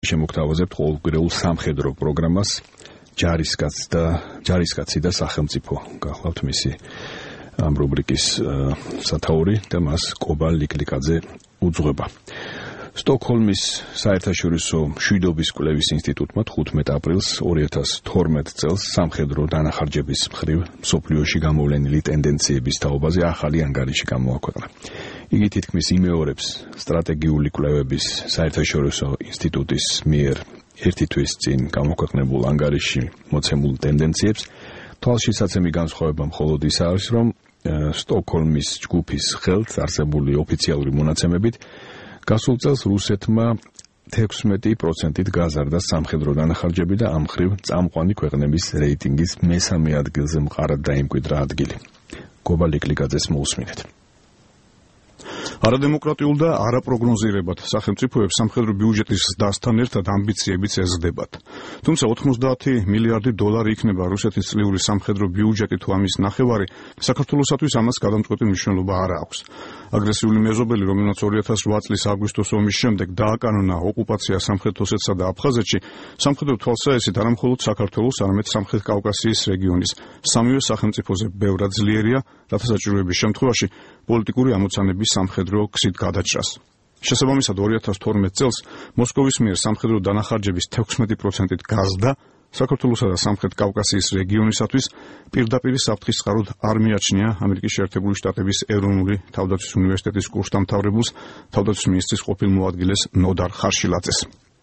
შემოგთავაზებთ ყოველკვირეულ სამხედრო პროგრამას ჯარისკაცი და სახელმწიფო. გახლავთ მისი ამ რუბრიკის სათაური და მას კობა ლიკლიკაძე უძღვება. სტოკჰოლმის საერთაშორისო მშვიდობის კვლევის ინსტიტუტმა 15 აპრილს 2012 წელს სამხედრო დანახარჯების მხრივ მსოფლიოში გამოვლენილი ტენდენციების თაობაზე ახალი ანგარიში გამოაქვეყნა. იგი თითქმის იმეორებს სტრატეგიული კვლევების საერთაშორისო ინსტიტუტის მიერ ერთი თვის წინ გამოქვეყნებულ ანგარიში მოცემულ ტენდენციებს. თვალშისაცემი განსხვავება მხოლოდ ის არის, რომ სტოკჰოლმის ჯგუფის ხელთ არსებული ოფიციალური მონაცემებით გასულ წელს რუსეთმა 16%-ით გაზარდა სამხედრო დანახარჯები და ამ მხრივ წამყვანი ქვეყნების რეიტინგის მესამე ადგილზე მყარად დაიმკვიდრა ადგილი. კობა ლიკლიკაძეს მოусმინეთ. არადემოკრატიულ და არაპროგნოზირებად სახელმწიფოებს სამხედრო ბიუჯეტის ზრდასთან ერთად ამბიციებიც ეზრდებათ. თუმცა 90 მილიარდი დოლარი იქნება რუსეთის წლიური სამხედრო ბიუჯეტი თუ ამის ნახევარი, საქართველოსათვის ამას გადამწყვეტი მნიშვნელობა არ აქვს. აგრესიული მეზობელი, რომელმაც 2008 წლის აგვისტოს ომის შემდეგ დააკანონა ოკუპაცია სამხრეთ ოსეთსა და აფხაზეთში, სამხედრო თვალსაჩინოდ არა მხოლოდ საქართველოს, არამედ სამხრეთ კავკასიის რეგიონის სამივე სახელმწიფოზე ბევრად ძლიერია, რათა საჭიროების შემთხვევაში პოლიტიკური ამოცანების სამხედრო გზით გადაჭრას. შესაბამისად 2012 წელს მოსკოვის მიერ სამხედრო დანახარჯების 16%-ით გაზრდა საქართველოსა და სამხრეთ კავკასიის რეგიონისათვის პირდაპირ საფრთხის წყაროდ არ მიაჩნია ამერიკის შეერთებული შტატების ეროვნული თავდაცვის უნივერსიტეტის კურსდამთავრებულს თავდაცვის მინისტრის ყოფილ მოადგილეს ნოდარ ხარშილაძეს.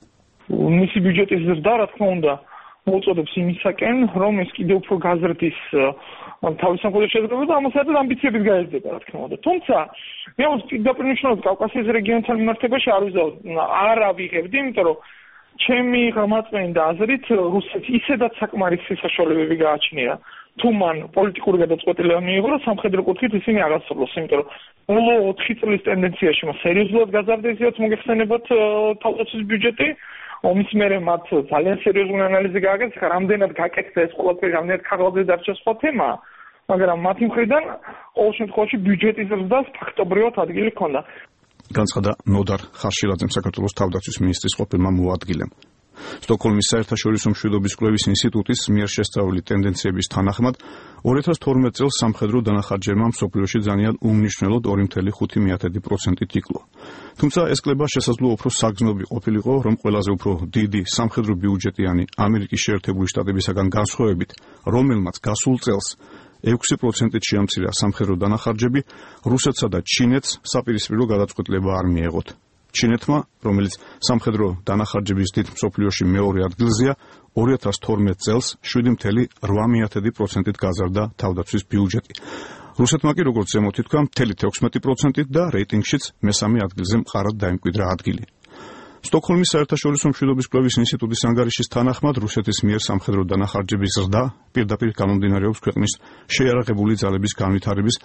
მისი ბიუჯეტის ზრდა, რა თქმა უნდა, მოუწოდებს იმისაკენ, რომ ეს კიდევ უფრო გაზრდის თავის სამხედრო შეძლებება და ამასაც ამბიციებით გაეზრდება, რა თქმა უნდა. თუმცა მე პირდაპირ მნიშვნელოვნად კავკასიის რეგიონთან მიმართებაში არ ავიღებდი, იმიტომ რომ ჩემი გამაწვენდა აზრით რუსეთს ისედაც საკმარისი საშუალებები გააჩნია თუ მან პოლიტიკური გადაწყვეტილება მიიღო და სამხედრო კუთხით ისინი აღასრულოს, იმიტომ რომ ბოლო 4 წლის ტენდენციაში მას სერიოზულად გაზარდა, ისედაც მოგეხსენებათ თავდაცვის ბიუჯეტი. ომის მერე მათ ძალიან სერიოზული ანალიზი გააკეთეს, რამდენად გაკეთდა ეს ყველაფერი, რამდენად ქაღალდზე დარჩა სხვა თემა, მაგრამ მათი მხრიდან ყოველ შემთხვევაში ბიუჯეტის ზრდას ფაქტობრივად ადგილი ჰქონდა. განცხადა ნოდარ ხარშილაძემ, საქართველოს თავდაცვის მინისტრის ყოფილმა მოადგილემ. სტოკჰოლმის საერთაშორისო მშვიდობის კვლევის ინსტიტუტის მიერ შესწავლილი ტენდენციების თანახმად 2012 წელს სამხედრო დანახარჯებმა მსოფლიოში ძალიან უმნიშვნელოდ 2.5%-ით იკლო. თუმცა ეს კლება შესაძლოა უფრო საგრძნობი ყოფილიყო, რომ ყველაზე უფრო დიდი სამხედრო ბიუჯეტიანი ამერიკის შეერთებული შტატებისაგან განსხვავებით, რომელმაც გასულ წელს 6%-ით შეამცირა სამხედრო დანახარჯები, რუსეთსა და ჩინეთს საპირისპირო გადაწყვეტილება არ მიეღოთ. ჩინეთმა, რომელიც სამხედრო დანახარჯების დიდ მსოფლიოში მეორე ადგილზეა, 2012 წელს 7.8%-ით გაზარდა თავდაცვის ბიუჯეტი. რუსეთმა კი, როგორც ზემოთ ითქვა, 16%-ით და რეიტინგშიც მესამე ადგილზე მყარად დაიმკვიდრა ადგილი. სტოკჰოლმის საერთაშორისო მშვიდობის კვლევის ინსტიტუტის ანგარიშის თანახმად რუსეთის მიერ სამხედრო დანახარჯების ზრდა პირდაპირ გამომდინარეობს ქვეყნის შეიარაღებული ძალების განვითარების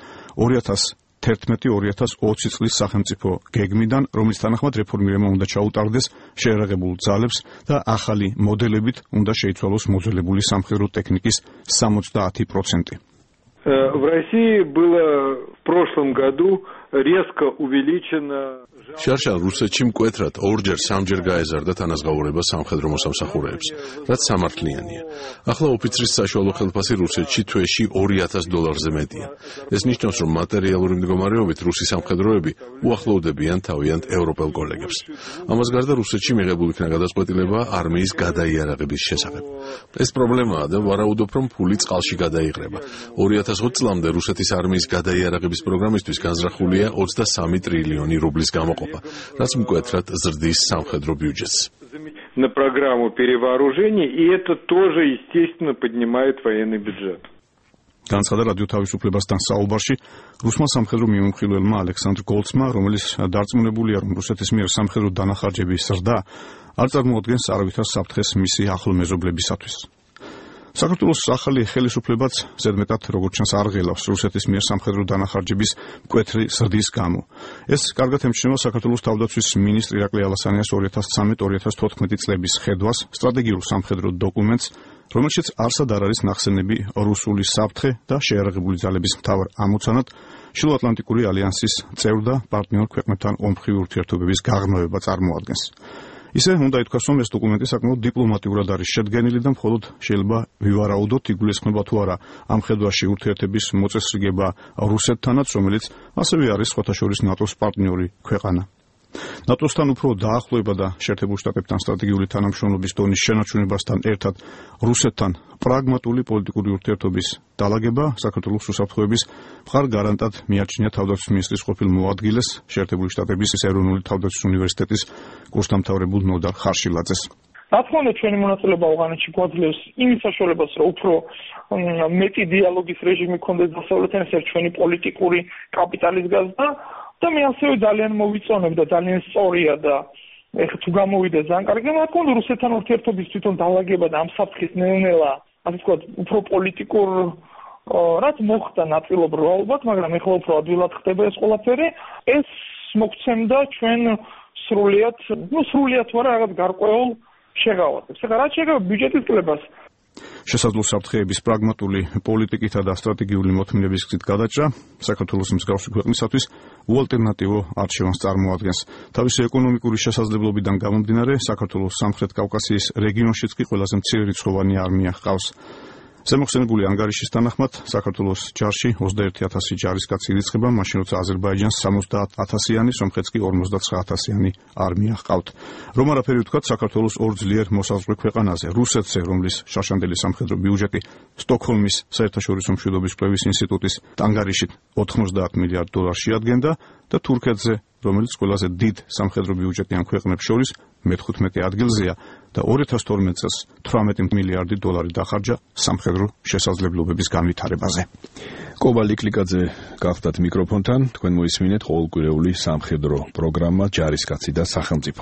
2011-2020 წლის სახელმწიფო გეგმიდან, რომლის თანახმად რეფორმირება უნდა ჩაუტარდეს შეიარაღებულ ძალებს და ახალი მოდელებით უნდა შეიცვალოს მოძველებული სამხედრო ტექნიკის 70%. В России было в прошлом году резко увеличено შარშალ რუსეთში მკვეთრად ორჯერ სამჯერ გაეზარდა თანაზღაურება სამხედრო მოსამსახურეებს, რაც სამართლიანია. ახლა ოფიცრის საშუალო ხელფასი რუსეთში თვეში $2000 მეტია. ეს ნიშნავს, რომ მატერიალური მდგომარეობით რუსი სამხედროები უახლოვდებიან თავიანთ ევროპელ კოლეგებს. ამას გარდა რუსეთში მიღებულ იქნა გადაწყვეტილება არმიის გადაიარაღების შესახებ. ეს პრობლემაა და ვარაუდობ, რომ ფული წყალში გადაიღრება. 2020 წლამდე რუსეთის არმიის გადაიარაღების პროგრამისთვის განზრახულია 23 ტრილიონი რუბლის გამოყოფა, რაც მკვეთრად ზრდის სამხედრო ბიუჯეტს. На программу перевооружения, и это тоже, естественно, поднимает военный бюджет. განცხადა რადიო თავისუფლებასთან საუბარში რუსმა სამხედრო მიმოხილველმა ალექსანდრ გოლცმა, რომელიც დარწმუნებულია, რომ რუსეთის მიერ სამხედრო დანახარჯების ზრდა არ წარმოადგენს არავითარ საფრთხეს მისი ახლო მეზობლებისათვის. საქართველოს ახალი ხელისუფლებაც ზედმეტად როგორც ჩანს არ ღელავს რუსეთის მიერ სამხედრო დანახარჯების მკვეთრი ზრდის გამო. ეს კარგად ემჩნევა საქართველოს თავდაცვის მინისტრი ირაკლი ალასანიას 2013-2014 წლების ხედვას სტრატეგიულ სამხედრო დოკუმენტს, რომელშიც არსად არ არის ნახსენები რუსული საფრთხე და შეიარაღებული ძალების მთავარ ამოცანად შილოატლანტიკური ალიანსის წევრ და პარტნიორ ქვეყნებთან ომხრივი ურთიერთობების გაღრმავება წარმოადგენს. ისე უნდა ითქვას, რომ ეს დოკუმენტი საკმაოდ დიპლომატიურად არის შედგენილი და მხოლოდ შეიძლება ვივარაუდოთ, იგულისხმება თუ არა ამ ხედვაში ურთიერთობის მოწესრიგება რუსეთთანაც, რომელიც ასევე არის სხვათა შორის ნატოს პარტნიორი ქვეყანა. ნატოსთან უფრო დაახლოება და შეერთებულ შტატებთან სტრატეგიული თანამშრომლობის დონის შენარჩუნებასთან ერთად რუსეთთან პრაგმატული პოლიტიკური ურთიერთობის დალაგება საქართველოს უსაფრთხოების მხარ გარანტად მიაჩნია თავდაცვის მინისტრის ყოფილ მოადგილეს შეერთებული შტატების ეროვნული თავდაცვის უნივერსიტეტის კურსდამთავრებულ ნოდარ ხარშილაძეს. რა თქმა უნდა, ჩვენი მონაწილეობა ავღანეთში გვაძლევს იმის საშუალებას, რომ უფრო მეტი დიალოგის რეჟიმი გქონდეს დასავლეთთან, ეს ჩვენი პოლიტიკური კაპიტალის გაზრდა და მე ასევე ძალიან მოვიწონებ და ძალიან სწორია და ეხლა თუ გამოვიდა ძალიან კარგი, რა თქმა უნდა, რუსეთთან ურთიერთობის თვითონ დალაგება და ამ საფრთხის ნელ-ნელა, ასე ვთქვათ, უფრო პოლიტიკურ რაც მოხდა ნაწილობრივ ალბათ, მაგრამ ეხლა უფრო ადვილად ხდება ეს ყველაფერი, ეს მოგცემდა ჩვენ სრულიად თუ არა რაღაც გარკვეულ შეღავათებს. ეხლა რაც შეეხება ბიუჯეტის კლებას, შესაძლო საფრთხეების პრაგმატული პოლიტიკითა და სტრატეგიული მოთმინების გზით გადაჭრა საქართველოს მსგავსი ქვეყნისათვის უალტერნატივო არჩევანს წარმოადგენს. თავისი ეკონომიკური შესაძლებლობიდან გამომდინარე, საქართველოს სამხრეთ კავკასიის რეგიონშიც კი ყველაზე მცირერიცხოვანი არმია ჰყავს. ზემოხსენებული ანგარიშის თანახმად, საქართველოს ჯარში 21,000 ჯარისკაცი ირიცხება, მაშინ როცა აზერბაიჯანს 70,000-იანი, სომხეთს კი 59,000-იანი არმია ჰყავთ. რომ არაფერი ვთქვათ, საქართველოს ორ ძლიერ მოსაზღვრე ქვეყანაზე, რუსეთზე, რომლის შარშანდელი სამხედრო ბიუჯეტი სტოკჰოლმის საერთაშორისო მშვიდობის კვლევის ინსტიტუტის ანგარიშით 90 მილიარდ დოლარს შეადგენდა და თურქეთზე, რომელიც ყველაზე დიდ სამხედრო ბიუჯეტი ამ ქვეყნებს შორის მე-15 ადგილზეა და 2012 წელს 18 მილიარდი დოლარი დახარჯა სამხედრო შესაძლებლობების განვითარებაზე. კობა ლიკლიკაძე გახდათ მიკროფონთან, თქვენ მოისმინეთ ყოველკვირეული სამხედრო პროგრამა ჯარისკაცი და სახელმწიფო.